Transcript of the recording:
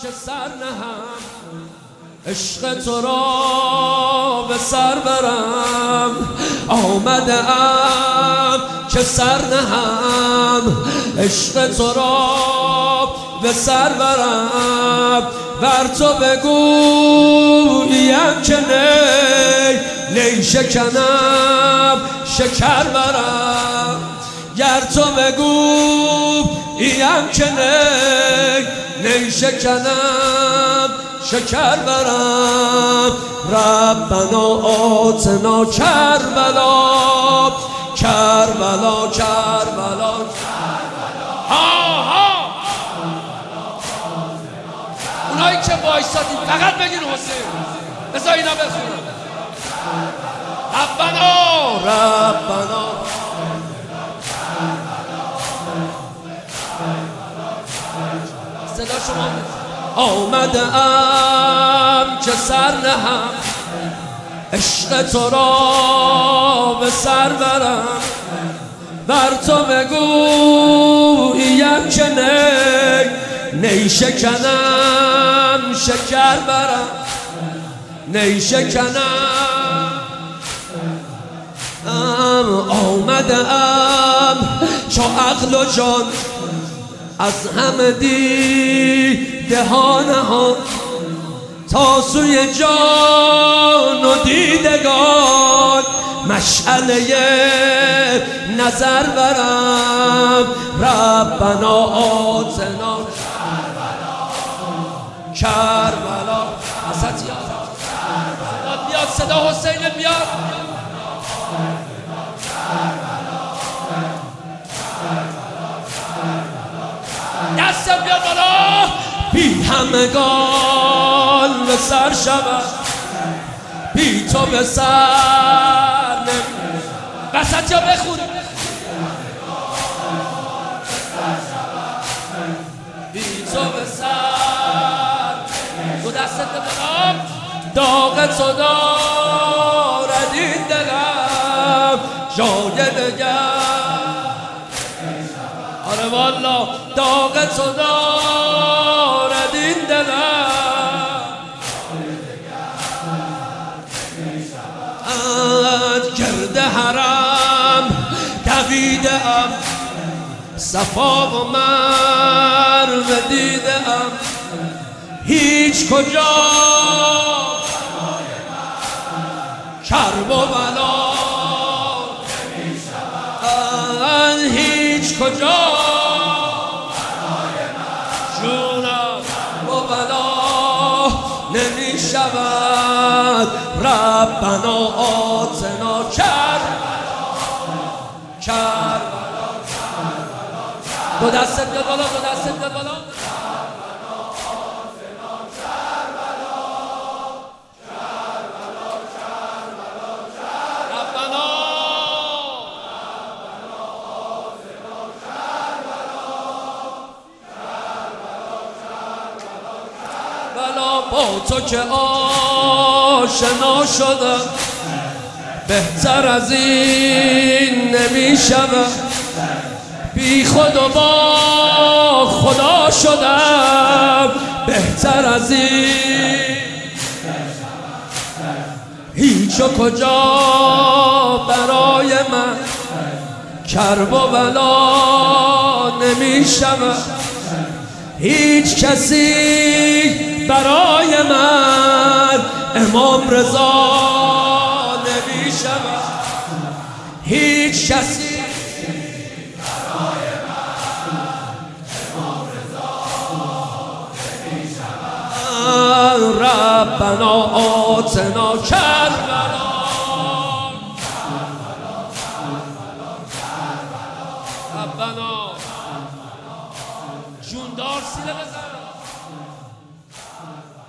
که سر نهم، عشق تو را به سر برم. آمدم که سر نهم، عشق تو را به سر برم. بر تو بگویم که نی شکنم شکر برم. گر تو بگویم که نی شکنم شکر برم. ربنا آتنا کربلا کربلا کربلا. اونایی که وایسادید فقط بگین حسین، بذار اینا بخونن. ربنا ربنا صدا شما. آمدم که سر نهم، عشق تو را به سر برم. بر تو بگویم که نی شکنم شکر برم. نی شکنم آمدم چو عقل و جان از همه دیده ها نهان، تا سوی جان و دیدگان مشعله نظر برم. ربنا آتنا کربلا. حسد بیاد، صدا حسین بیاد. دستم بیاد بالا. بی همگان به سر شود، بی تو به سر نمی. وسط یا بخون. بی تو به سر دو دستت بالا. داغ تو دارد این دلم جای دگر. آره والا داغ تو دارد این دلم. گرد حرم دویدم، صفا و مروه دیدم. هیچ کجا کرب و بلا هیچ کجا جونم و بلا نمی شود. ربنا آتنا کربلا. دو دستت بیاد بالا، دو دستت بیاد بالا. با تو که آشنا شدم، بهتر از این نمی شود. بی خود و با خدا شدم، بهتر از این. هیچ و کجا برای من کرب و بلا نمی شود. هیچ کسی برای من امام رضا نمی شود. هیچ کسی برای من امام رضا نمی شود. ربنا آتنا کربلا. ربنا جوندار سیله بزن.